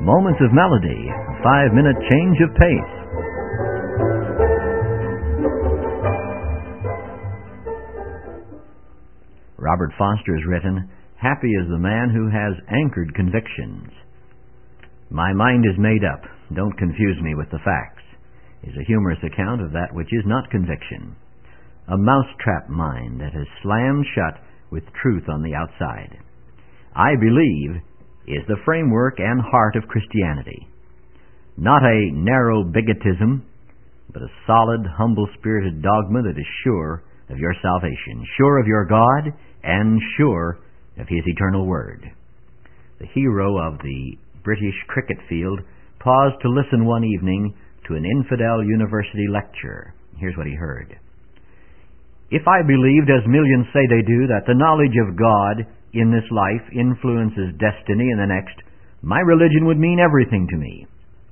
Moments of Melody, a 5-minute change of pace. Robert Foster has written, "Happy is the man who has anchored convictions." My mind is made up. Don't confuse me with the facts, is a humorous account of that which is not conviction. A mousetrap mind that has slammed shut with truth on the outside. I believe is the framework and heart of Christianity. Not a narrow bigotism, but a solid, humble-spirited dogma that is sure of your salvation, sure of your God, and sure of His eternal Word. The hero of the British cricket field paused to listen one evening to an infidel university lecture. Here's what he heard. "If I believed, as millions say they do, that the knowledge of God in this life influences destiny in the next, my religion would mean everything to me.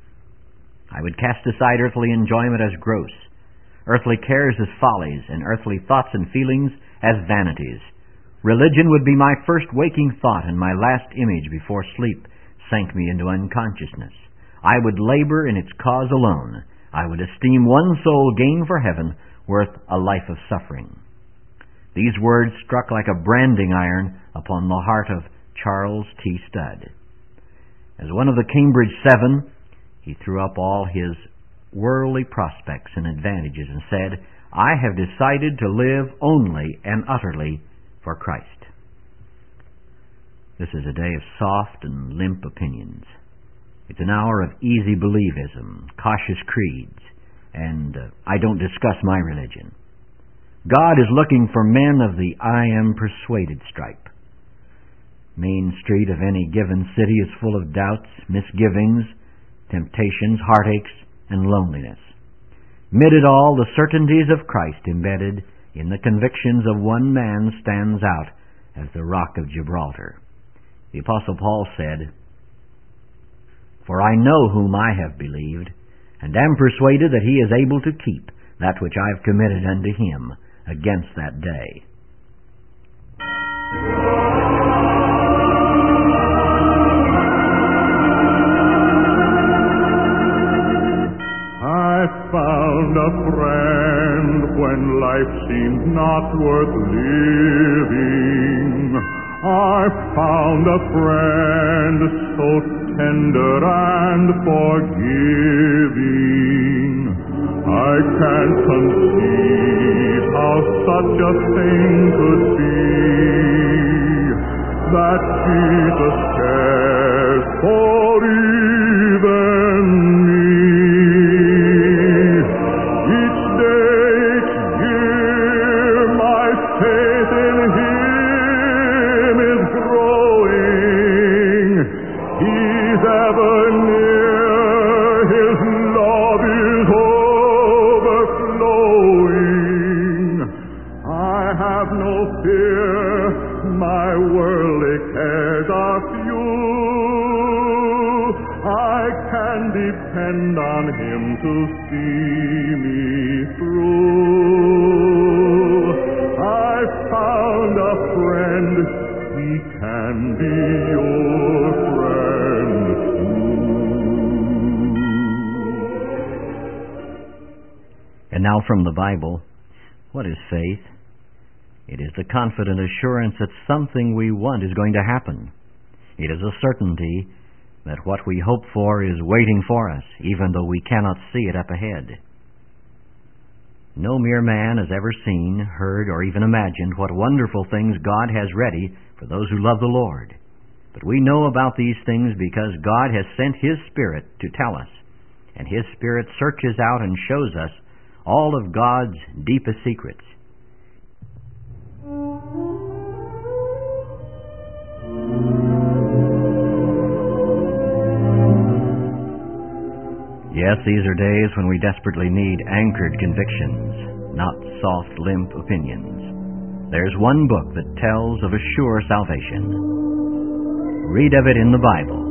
I would cast aside earthly enjoyment as gross, earthly cares as follies, and earthly thoughts and feelings as vanities. Religion would be my first waking thought and my last image before sleep sank me into unconsciousness. I would labor in its cause alone. I would esteem one soul gain for heaven worth a life of suffering." These words struck like a branding iron upon the heart of Charles T. Studd. As one of the Cambridge Seven, he threw up all his worldly prospects and advantages and said, "I have decided to live only and utterly for Christ." This is a day of soft and limp opinions. It's an hour of easy believism, cautious creeds, and I don't discuss my religion. God is looking for men of the "I am persuaded" stripe. Main Street of any given city is full of doubts, misgivings, temptations, heartaches, and loneliness. Mid it all, the certainties of Christ embedded in the convictions of one man stands out as the rock of Gibraltar. The Apostle Paul said, "For I know whom I have believed, and am persuaded that He is able to keep that which I have committed unto Him against that day." I found a friend when life seemed not worth living. I found a friend so tender and forgiving. I can't conceive how such a thing could be, that Jesus cares for even me. Each day, each year, my faith in Him is growing. He's ever near, His love is overflowing. I have no fear, my worldly cares are few. I can depend on Him to see me through. I found a friend, He can be your friend too. And now from the Bible, what is faith? It is the confident assurance that something we want is going to happen. It is a certainty that what we hope for is waiting for us, even though we cannot see it up ahead. No mere man has ever seen, heard, or even imagined what wonderful things God has ready for those who love the Lord. But we know about these things because God has sent His Spirit to tell us, and His Spirit searches out and shows us all of God's deepest secrets. Yes, these are days when we desperately need anchored convictions, not soft, limp opinions. There's one book that tells of a sure salvation. Read of it in the Bible.